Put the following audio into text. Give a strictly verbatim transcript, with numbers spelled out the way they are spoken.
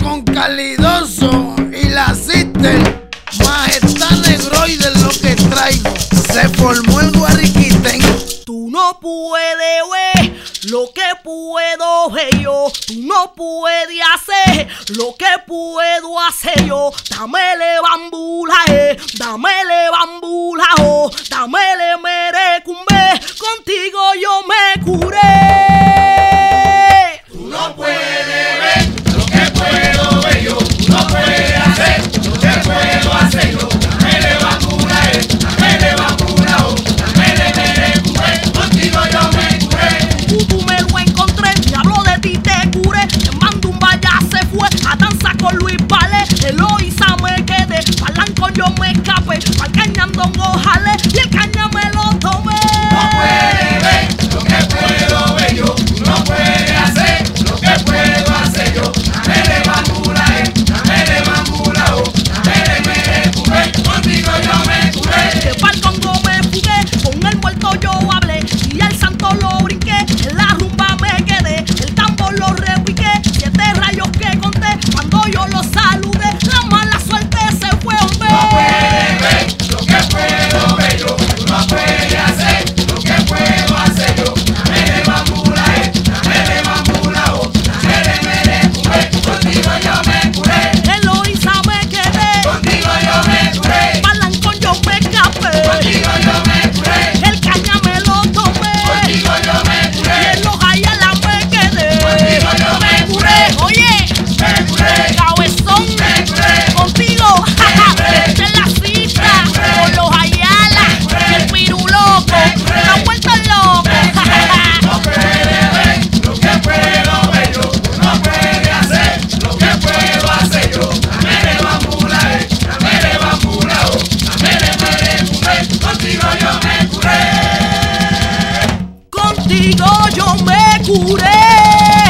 con Calidoso y la Sister. Majestad negroide lo que traigo. Se formó el guariquitén. Tú no puedes ver lo que puedo ver yo. Tú no puedes hacer lo que puedo hacer yo. Dámele bambula, eh. Dámele bambula, oh. Dámele merecumbe. Contigo yo me curé. Tú no puedes ver lo que puedo ver yo. Tú no puedes hacer lo que puedo hacer yo. Dámele bambula, eh. Dámele bambula, oh. Dámele merecumbe. Contigo yo me curé. Tú, tú me lo encontré, te hablo de ti, te curé. Te mando un vaya, se fue a danza con Luis Vale. Eloísa me quedé, palanco yo me escapé. Pa'l cañandongo jale y el caña me lo tomé. No puedes ver lo que puedo ver yo. Tú no puedes hacer lo que puedo hacer yo. Dámele bambula, eh. Dámele bambula, oh. Dámele merecumbe. Contigo yo me curé. De pa'l Congo me fugué, con el muerto yo hablé y al santo lo brinqué. En la rumba me quedé, el tambor lo repiqué. Siete rayos que conté cuando yo lo saludé. La mala suerte se fue, hombre. No puedes ver lo que puedo ver yo. Tú no puedes hacer lo que puedo hacer yo. Dámele bambula, eh. Dámele bambula, oh. Dámele merecumbe. Contigo yo me curé. Eloísa me quedé, Contigo yo me curé. palanco yo me escapé. Contigo yo me curé. El caña me lo tomé. Contigo yo me Y curé. en los ayala me quedé. Contigo yo me curé. Oye, Me curé. cabezón, Me curé. contigo, curé. esta es la cita. Me curé. Con los ayala, Me curé. y el piru loco, Me curé. la vuelta loco. No puedes ver lo que puedo ver yo. Tú no puedes hacer lo que puedo hacer yo. Dámele bambula, eh. Dámele bambula, oh. Dámele merecumbe. Contigo yo me curé. Contigo yo me curé.